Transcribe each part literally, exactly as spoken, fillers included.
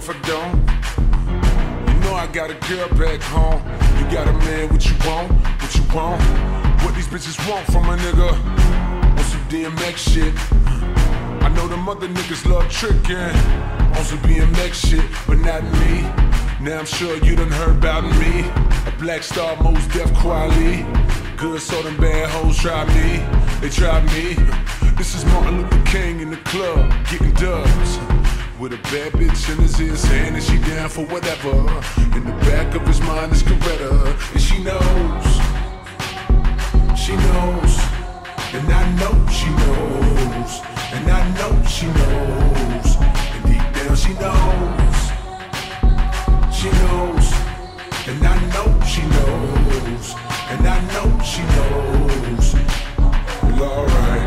if I don't. You know I got a girl back home. You got a man, what you want, what you want. What these bitches want from a nigga. On some D M X shit. I know them other niggas love tricking on some B M X shit, but not me. Now I'm sure you done heard about me. A black star, most deaf quality. Good, so them bad hoes try me. They try me. This is Martin Luther King in the club, getting dubs. With a bad bitch in his ear saying that she down for whatever. In the back of his mind is Coretta. And she knows, she knows, and I know she knows, and I know she knows, and deep down she knows, she knows, and I know she knows, and I know she knows. Well, alright,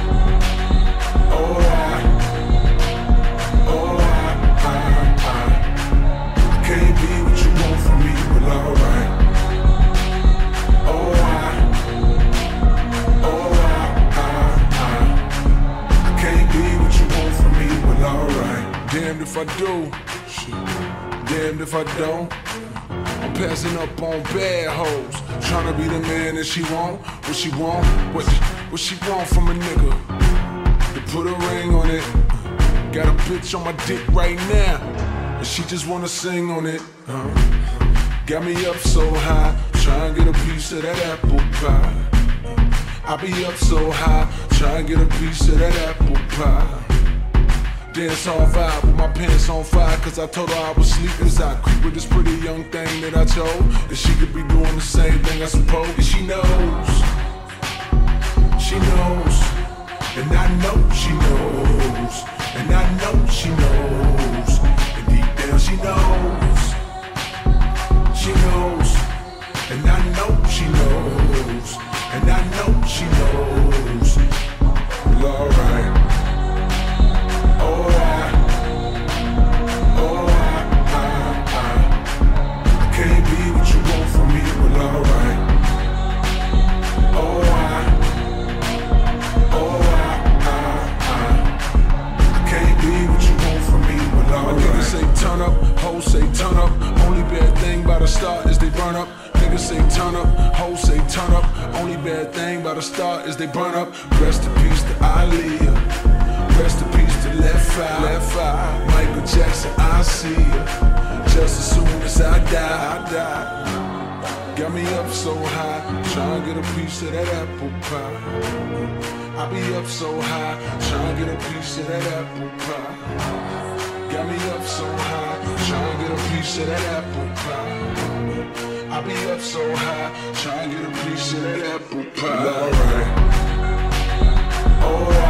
alright, alright, I, I, I can't be what you want from me. Well, alright, alright, alright, I, I, I can't be what you want from me. Well, alright, damned if I do, shit, damned if I don't. I'm passing up on bad hoes, tryna be the man that she want. What she want, what, what she want from a nigga, to put a ring on it. Got a bitch on my dick right now, and she just wanna sing on it. uh. Got me up so high, tryna get a piece of that apple pie. I be up so high, tryna get a piece of that apple pie. Dance all vibe with my pants on fire, cause I told her I was sleeping as I creep with this pretty young thing that I chose, that she could be doing the same thing I suppose. And she knows, she knows, and I know she knows, and I know she knows, and deep down she knows, she knows, and I know she knows, and I know she knows. Well, alright, alright, alright, I, I, I can't be what you want from me. Well, alright, alright, alright, I, I, I can't be what you want from me. Well, alright. My niggas say turn up, hoes say turn up. Only bad thing about a start is they burn up. Niggas say turn up, hoes say turn up. Only bad thing about a start is they burn up. Rest in peace to Aaliyah. Rest in peace to Left Eye, Left Eye. Michael Jackson, I see ya. Just as soon as I die, I die. Got me up so high, tryna get a piece of that apple pie. I be up so high, tryna get a piece of that apple pie. Got me up so high, tryna get a piece of that apple pie. I be up so high, tryna get a piece of that apple pie. Alright, alright.